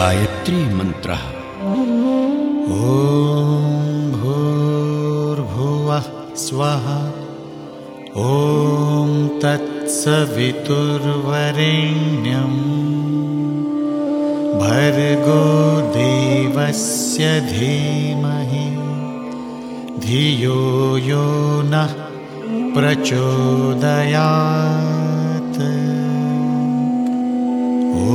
गायत्री मंत्रः। ॐ भूर्भुवः स्वः। ॐ तत्सवितुर्वरेण्यं भर्गो देवस्य धीमहि धियो यो नः प्रचोदयात्। ॐ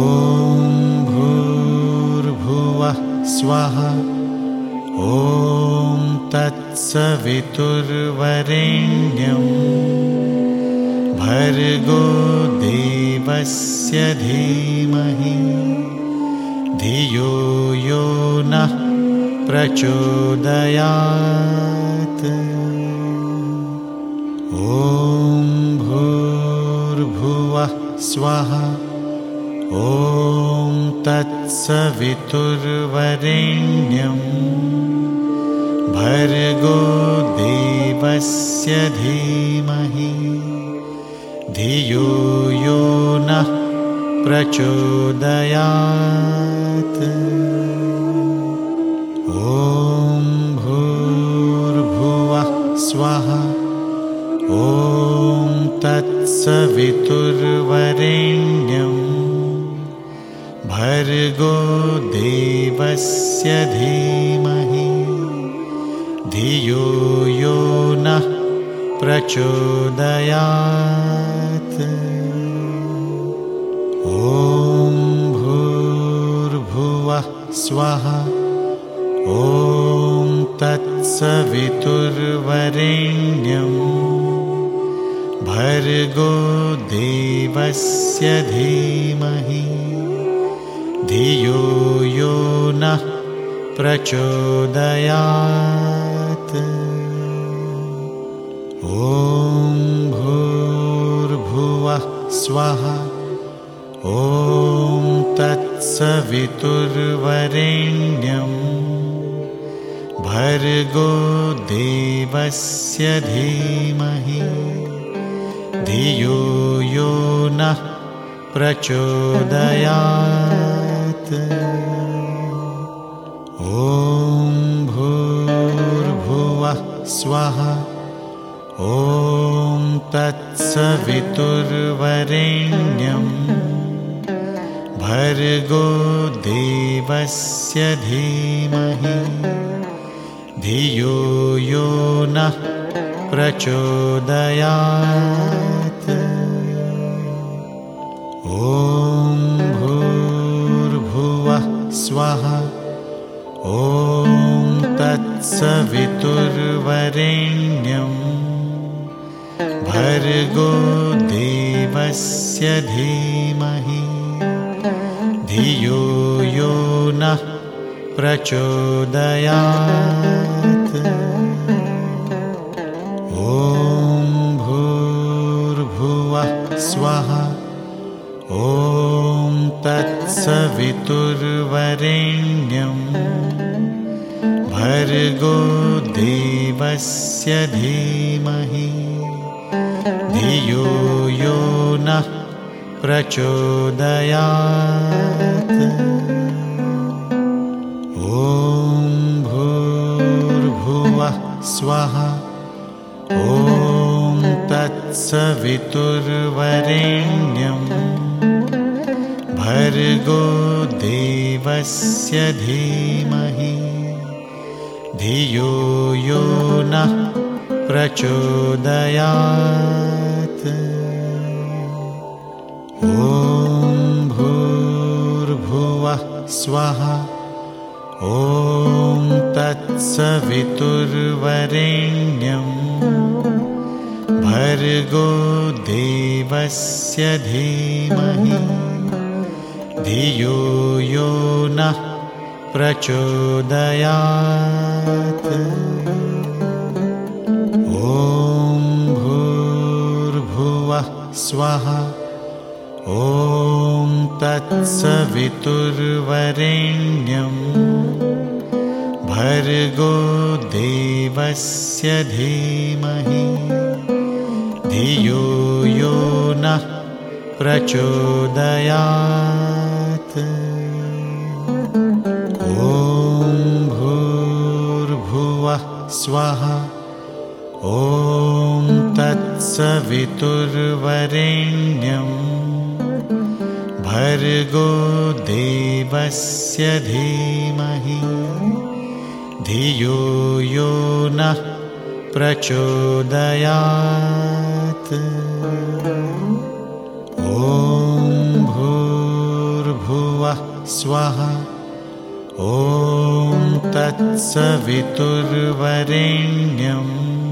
भूर्भुवः स्वः। ॐ तत्सवितुर्वरेण्यं भर्गो देवस्य धीमहि धियो यो नः प्रचोदयात्। ॐ भूर्भुवः स्वः। ॐ तत्सवितुर्वरेण्यं भर्गो देवस्य धीमहि धियो यो नः प्रचोदयात्। ॐ भूर्भुवः स्वः। ॐ तत्सवितुर्वरेण्यं भर्गो देवस्य धीमहि धियो यो नः प्रचोदयात्। ॐ भूर्भुवः स्वः। ॐ तत्सवितुर्वरेण्यं भर्गो देवस्य धीमहि धियो यो नः प्रचोदयात्। ॐ भूर्भुवः स्वः। ॐ तत्सवितुर्वरेण्यं भर्गो देवस्य धीमहि धियो यो नः प्रचोदयात्। ॐ भूर्भुवः स्वः। ॐ तत्सवितुर्वरेण्यं भर्गो देवस्य धीमहि धियो यो नः प्रचोदयात्। ॐ भूर्भुवः स्वः। ॐ तत्सवितुर्वरेण्यं भर्गो देवस्य धीमहि धियो यो नः प्रचोदयात्। ॐ भूर्भुवः स्वः। ॐ तत्सवितुर्वरेण्यं भर्गो देवस्य धीमहि धियो यो नः प्रचोदयात्। ॐ भूर्भुवः स्वः। ॐ तत्सवितुर्वरेण्यं भर्गो देवस्य धीमहि धियो यो नः प्रचोदयात्। ॐ भूर्भुवः स्वः। ॐ तत्सवितुर्वरेण्यं भर्गो देवस्य धीमहि धियो यो नः प्रचोदयात्। ॐ भूर्भुवः स्वः। ॐ तत्सवितुर्वरेण्यं भर्गो देवस्य धीमहि धियो यो नः प्रचोदयात्। स्वाहा ॐ तत्सवितुर्वरेण्यं भर्गो देवस्य धीमहि धियो यो नः प्रचोदयात् ॐ भूर्भुवः स्वाहा ॐ तत्सवितुर्वरेण्यं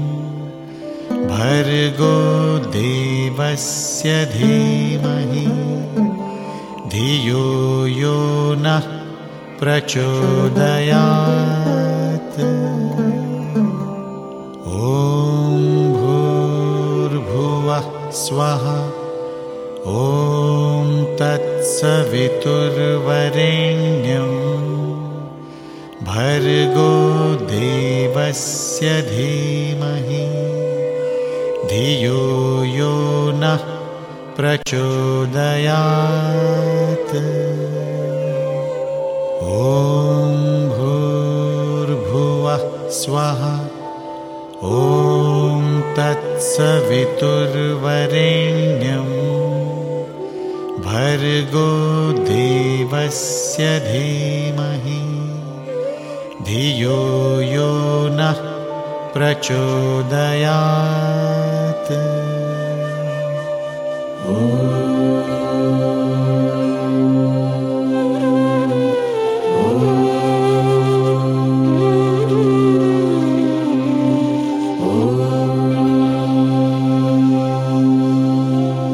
भर्गो देवस्य धीमहि धियो यो नः प्रचोदयात् ॐ भूर्भुवः स्वाहा ॐ तत्सवितुर्वरेण्यं भर्गो देवस्य धीमहि धियो यो नः प्रचोदयात् ॐ भूर्भुवः स्वाहा ॐ तत्सवितुर्वरेण्यं भर्गो देवस्य धीमहि धियो यो नः प्रचोदयात्।